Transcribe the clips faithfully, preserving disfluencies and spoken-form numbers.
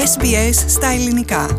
Ες Μπι Ες στα ελληνικά.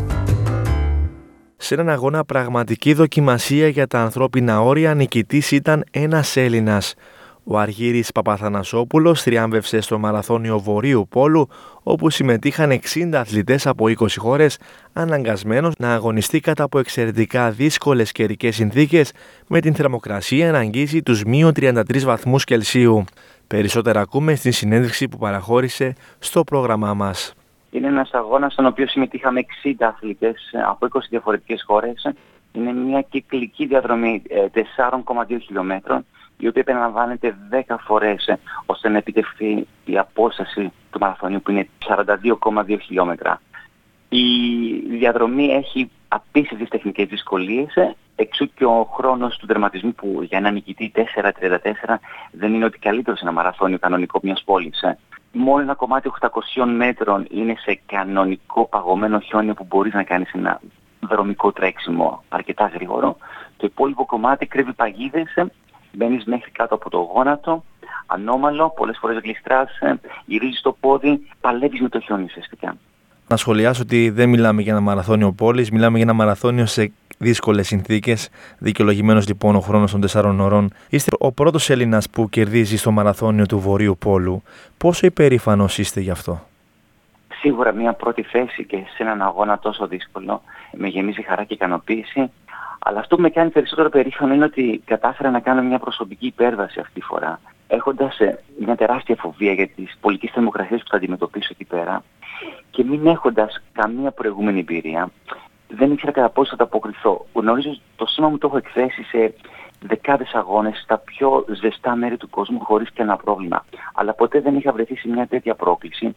Σε έναν αγώνα πραγματική δοκιμασία για τα ανθρώπινα όρια, νικητής ήταν ένας Έλληνας. Ο Αργύρης Παπαθανασόπουλος θριάμβευσε στο μαραθώνιο Βορείου Πόλου, όπου συμμετείχαν εξήντα αθλητές από είκοσι χώρες, αναγκασμένος να αγωνιστεί κατά από εξαιρετικά δύσκολες καιρικές συνθήκες, με την θερμοκρασία να αγγίζει τους μείον τριάντα τρεις βαθμούς Κελσίου. Περισσότερα ακούμε στην συνέντευξη που παραχώρησε στο πρόγραμμά μας. Είναι ένας αγώνας στον οποίο συμμετείχαμε εξήντα αθλητές από είκοσι διαφορετικές χώρες. Είναι μια κυκλική διαδρομή τέσσερα κόμμα δύο χιλιόμετρων, η οποία επαναλαμβάνεται δέκα φορές ώστε να επιτευχθεί η απόσταση του μαραθωνίου, που είναι σαράντα δύο κόμμα δύο χιλιόμετρα. Η διαδρομή έχει απίστευτες τεχνικές δυσκολίες, εξού και ο χρόνος του τερματισμού, που για έναν νικητή τέσσερα τριάντα τέσσερα δεν είναι ότι καλύτερο σε ένα μαραθώνιο κανονικό μιας πόλης. Μόνο ένα κομμάτι οκτακοσίων μέτρων είναι σε κανονικό παγωμένο χιόνι, που μπορείς να κάνεις ένα δρομικό τρέξιμο αρκετά γρήγορο. Το υπόλοιπο κομμάτι κρύβει παγίδες, μπαίνεις μέχρι κάτω από το γόνατο, ανώμαλο, πολλές φορές γλιστράς, γυρίζεις το πόδι, παλεύεις με το χιόνι ουσιαστικά. Να σχολιάσω ότι δεν μιλάμε για ένα μαραθώνιο πόλης, μιλάμε για ένα μαραθώνιο σε δύσκολες συνθήκες. Δικαιολογημένος λοιπόν ο χρόνος των τεσσάρων ωρών. Είστε ο πρώτος Έλληνας που κερδίζει στο μαραθώνιο του Βορείου Πόλου. Πόσο υπερήφανος είστε γι' αυτό? Σίγουρα μια πρώτη θέση και σε έναν αγώνα τόσο δύσκολο με γεμίζει χαρά και ικανοποίηση. Αλλά αυτό που με κάνει περισσότερο περήφανο είναι ότι κατάφερα να κάνω μια προσωπική υπέρβαση αυτή τη φορά. Έχοντας μια τεράστια φοβία για τις πολιτικές θερμοκρασίες που θα αντιμετωπίσω εκεί πέρα και μην έχοντας καμία προηγούμενη εμπειρία, δεν ήξερα κατά πόσο θα τα αποκριθώ. Γνωρίζω ότι το σήμα μου το έχω εκθέσει σε δεκάδες αγώνες στα πιο ζεστά μέρη του κόσμου χωρίς κανένα πρόβλημα. Αλλά ποτέ δεν είχα βρεθεί σε μια τέτοια πρόκληση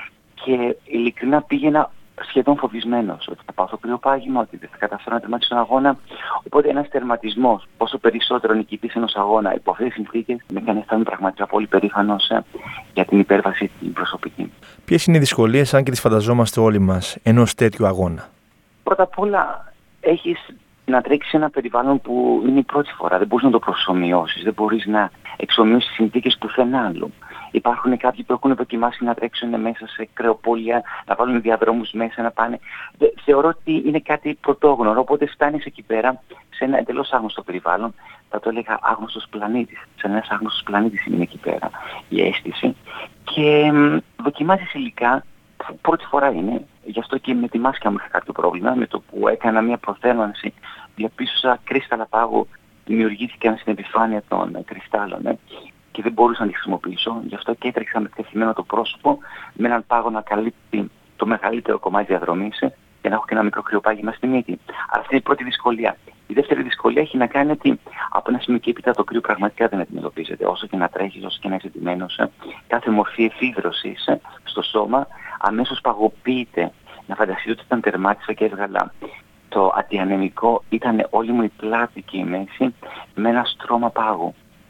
και ειλικρινά πήγαινα σχεδόν φοβισμένος ότι θα πάθω κρυοπάγημα, ότι δεν θα καταφέρω να τερματίσω τον αγώνα. Οπότε ένας τερματισμός, πόσο περισσότερο νικητής ενός αγώνα υπό αυτές τις συνθήκες, με κάνει να αισθάνομαι πραγματικά πολύ περήφανος για την υπέρβαση την προσωπική. Ποιες είναι οι δυσκολίες, αν και τις φανταζόμαστε όλοι μας, ενός τέτοιου αγώνα? Πρώτα απ' όλα έχεις να τρέξεις σε ένα περιβάλλον που είναι η πρώτη φορά. Δεν μπορείς να το προσομοιώσεις, δεν μπορείς να εξομοιώσεις συνθήκες πουθενά άλλου. Υπάρχουν κάποιοι που έχουν δοκιμάσει να τρέξουν μέσα σε κρεοπόλια, να βάλουν διαδρόμους μέσα, να πάνε. Θεωρώ ότι είναι κάτι πρωτόγνωρο, οπότε φτάνεις εκεί πέρα σε ένα εντελώς άγνωστο περιβάλλον. Θα το έλεγα άγνωστος πλανήτης. Σε ένας άγνωστος πλανήτης είναι εκεί πέρα η αίσθηση. Και δοκιμάζεις υλικά, πρώτη φορά είναι. Γι' αυτό και με τη μάσκα μου είχα κάποιο πρόβλημα. Με το που έκανα μια προθέρμανση, διαπίστωσα κρύσταλλα πάγου δημιουργήθηκαν στην επιφάνεια των κρυστάλλων. Ε. Και δεν μπορούσα να τη χρησιμοποιήσω. Γι' αυτό και έτρεξα με τεθειμένο το πρόσωπο, με έναν πάγο να καλύπτει το μεγαλύτερο κομμάτι διαδρομής και να έχω και ένα μικρό κρυοπάγημα στη μύτη. Αλλά αυτή είναι η πρώτη δυσκολία. Η δεύτερη δυσκολία έχει να κάνει ότι από ένα σημείο και έπειτα το κρύο πραγματικά δεν αντιμετωπίζεται. Όσο και να τρέχεις, όσο και να είσαι ντυμένος, κάθε μορφή εφίδρωσης στο σώμα αμέσως παγωποιείται. Να φανταστείτε ότι όταν τερμάτισα και έβγαλα το αντιανεμικό, ήταν όλη μου η πλάτη και η μέση με ένα στρώμα πάγου.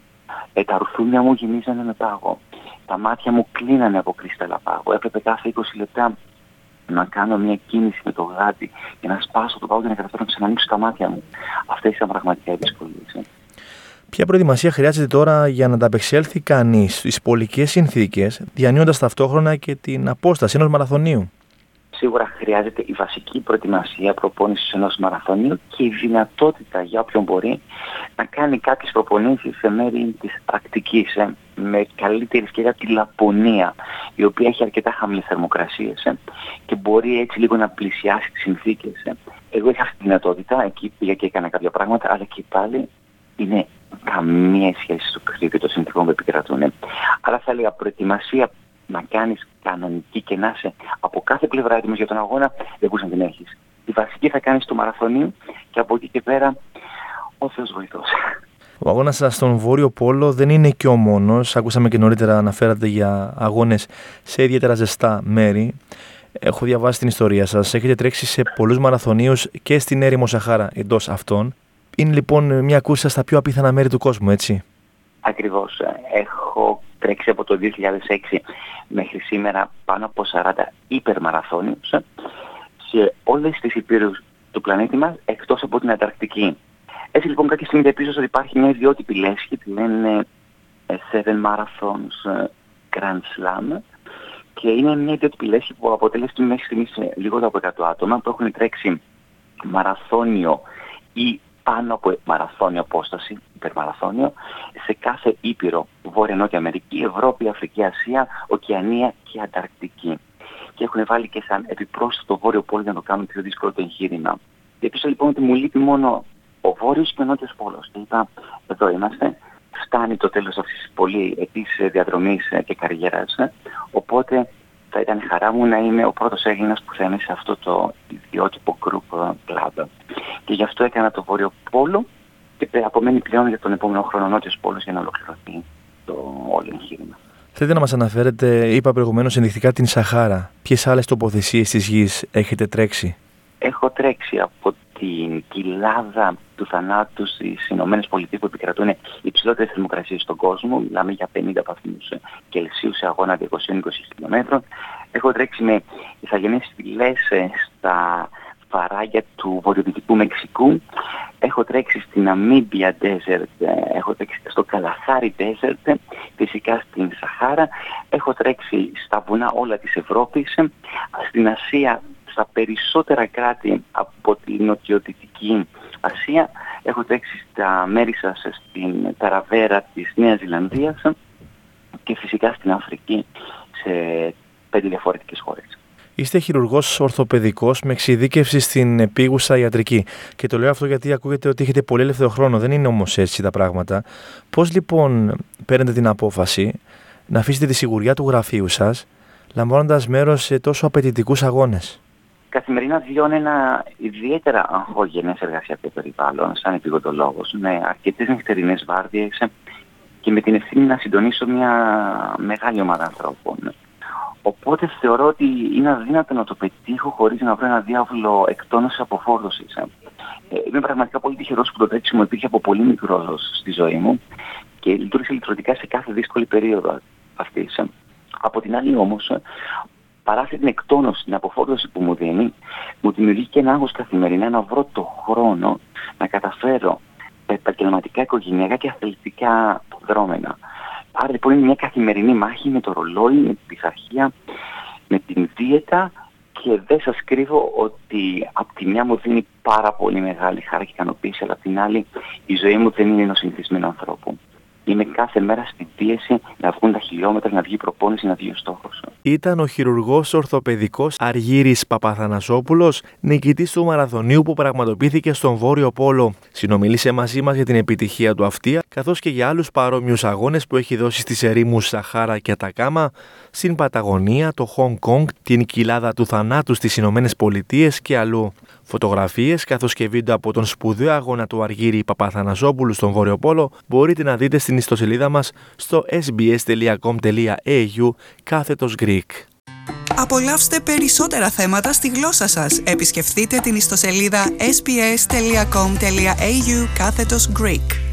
Ε, τα ρουθούνια μου γεμίζανε με πάγο. Τα μάτια μου κλείνανε από κρύσταλλα πάγου. Έπρεπε κάθε είκοσι λεπτά να κάνω μια κίνηση με το γάτι για να σπάσω το πάγο και να καταφέρω να ξανανοίξω τα μάτια μου. Αυτές ήταν πραγματικά οι δυσκολίες. Ποια προετοιμασία χρειάζεται τώρα για να ανταπεξέλθει κανείς στις πολικές συνθήκες, διανύοντας ταυτόχρονα και την απόσταση ενός μαραθωνίου? Σίγουρα χρειάζεται η βασική προετοιμασία προπόνησης ενός μαραθωνίου και η δυνατότητα για όποιον μπορεί να κάνει κάποιες προπονήσεις σε μέρη της πρακτικής, ε, με καλύτερη ευκαιρία τη Λαπωνία, η οποία έχει αρκετά χαμηλές θερμοκρασίες ε, και μπορεί έτσι λίγο να πλησιάσει τις συνθήκες. Ε. Εγώ είχα αυτή τη δυνατότητα, εκεί πήγα και έκανα κάποια πράγματα, αλλά και πάλι είναι καμία σχέση στο παιχνίδι και των συνθήκων που επικρατούν. Ε. Αλλά θα έλεγα προετοιμασία να κάνεις κανονική και να είσαι από κάθε πλευρά έτοιμος για τον αγώνα, δεν μπορείς να την έχεις. Η βασική θα κάνεις το μαραθωνίο και από εκεί και πέρα ο Θεός βοηθός. Ο αγώνας σας στον Βόρειο Πόλο δεν είναι και ο μόνος. Ακούσαμε και νωρίτερα αναφέρατε για αγώνες σε ιδιαίτερα ζεστά μέρη. Έχω διαβάσει την ιστορία σας. Έχετε τρέξει σε πολλούς μαραθωνίους και στην έρημο Σαχάρα εντός αυτών. Είναι λοιπόν μια κούρσα στα πιο απίθανα μέρη του κόσμου, έτσι? Ακριβώς. Έχω τρέξει από το δύο χιλιάδες έξι μέχρι σήμερα πάνω από σαράντα υπερμαραθώνιους σε όλες τις υπήρους του πλανήτη μας, εκτός από την Ανταρκτική. Έτσι λοιπόν κάποια στιγμή διαπίστωσα ότι υπάρχει μια ιδιότυπη λέσχη, τη λένε Seven Marathons Grand Slam, Και είναι μια ιδιότυπη λέσχη που αποτέλεσε μέχρι στιγμής λιγότερο από εκατό άτομα που έχουν τρέξει μαραθώνιο ή πάνω από μαραθώνιο απόσταση, υπερμαραθώνιο, σε κάθε ήπειρο, Βόρεια Νότια Αμερική, Ευρώπη, Αφρική, Ασία, Οκεανία και Ανταρκτική. Και έχουν βάλει και σαν επιπρόσθετο το Βόρειο Πόλο για να το κάνουν πιο δύσκολο το εγχείρημα. Διαπίστωσα λοιπόν ότι μου λείπει μόνο ο Βόρειος και ο Νότιος Πόλος. Και είπα, εδώ είμαστε, φτάνει το τέλος αυτής της πολυετής διαδρομής και καριέρας, οπότε θα ήταν χαρά μου να είμαι ο πρώτος Έλληνας που θα είναι σε αυτό το ιδιότυπο group club. Και γι' αυτό έκανα το Βόρειο Πόλο και απομένει πλέον για τον επόμενο χρόνο Νότιος Πόλος για να ολοκληρωθεί το όλο εγχείρημα. Θέλετε να μας αναφέρετε, είπα προηγουμένως, ενδεικτικά την Σαχάρα. Ποιες άλλες τοποθεσίες της γης έχετε τρέξει? Έχω τρέξει από την κοιλάδα του θανάτου στις Ηνωμένες Πολιτείες που επικρατούν οι υψηλότερες θερμοκρασίες στον κόσμο. Μιλάμε για πενήντα βαθμούς Κελσίου σε αγώνα διακόσια είκοσι χιλιόμετρων. Έχω τρέξει με ηθαγενείς φυλές στα βαράγια του βορειοδυτικού Μεξικού. Έχω τρέξει στην Namibia Desert, έχω τρέξει στο Kalahari Desert, φυσικά στην Σαχάρα. Έχω τρέξει στα βουνά όλα της Ευρώπης, στην Ασία, στα περισσότερα κράτη από τη νοτιοδυτική Ασία. Έχω τρέξει στα μέρη σας στην Ταραβέρα της Νέας Ζηλανδίας και φυσικά στην Αφρική σε πέντε διαφορετικές χώρες. Είστε χειρουργός ορθοπαιδικός με εξειδίκευση στην επίγουσα ιατρική. Και το λέω αυτό γιατί ακούγεται ότι έχετε πολύ ελεύθερο χρόνο. Δεν είναι όμως έτσι τα πράγματα. Πώς λοιπόν παίρνετε την απόφαση να αφήσετε τη σιγουριά του γραφείου σας, λαμβάνοντας μέρος σε τόσο απαιτητικούς αγώνες? Καθημερινά βιώνω ένα ιδιαίτερα αγχώγενες εργασιακό περιβάλλον, σαν επιγοντολόγος, με αρκετές νυχτερινές βάρδιες και με την ευθύνη να συντονίσω μια μεγάλη ομάδα ανθρώπων. Οπότε θεωρώ ότι είναι αδύνατο να το πετύχω χωρίς να βρω ένα διάβλο εκτόνωσης αποφόρτωσης. Ε, είμαι πραγματικά πολύ τυχερός που το τρέξιμο υπήρχε από πολύ μικρός στη ζωή μου και λειτουργήσε λειτουργικά σε κάθε δύσκολη περίοδο αυτής. Από την άλλη όμως, παρά αυτή την εκτόνωση, την αποφόρτωση που μου δίνει, μου δημιουργεί και ένα άγχος καθημερινά να βρω το χρόνο να καταφέρω επαγγελματικά, οικογενειακά και αθλητικά δρόμενα. Άρα λοιπόν είναι μια καθημερινή μάχη με το ρολόι, με την πειθαρχία, με την δίαιτα και δεν σας κρύβω ότι από τη μια μου δίνει πάρα πολύ μεγάλη χαρά και ικανοποίηση, αλλά από την άλλη η ζωή μου δεν είναι ενός συνηθισμένου ανθρώπου. Είμαι κάθε μέρα στην πίεση να βγουν τα χιλιόμετρα, να βγει η προπόνηση, να βγει ο στόχος. Ήταν ο χειρουργός ορθοπαιδικός Αργύρης Παπαθανασόπουλος, νικητής του μαραθωνίου που πραγματοποιήθηκε στον Βόρειο Πόλο. Συνομιλήσε μαζί μας για την επιτυχία του αυτή, καθώς και για άλλους παρόμοιους αγώνες που έχει δώσει στις ερήμους Σαχάρα και Ατακάμα, στην Παταγωνία, το Χονγκ Κονγκ, την κοιλάδα του θανάτου στις Ηνωμένες Πολιτείες και αλλού. Φωτογραφίες καθώς και βίντεο από τον σπουδαίο αγώνα του Αργύρη Παπαθανασόπουλου στον Βόρειο Πόλο μπορείτε να δείτε στην ιστοσελίδα μας στο ες μπι ες τελεία κομ τελεία έι γιου κάθετος Greek. Απολαύστε περισσότερα θέματα στη γλώσσα σας. Επισκεφτείτε την ιστοσελίδα ες μπι ες τελεία κομ τελεία έι γιου κάθετος Greek.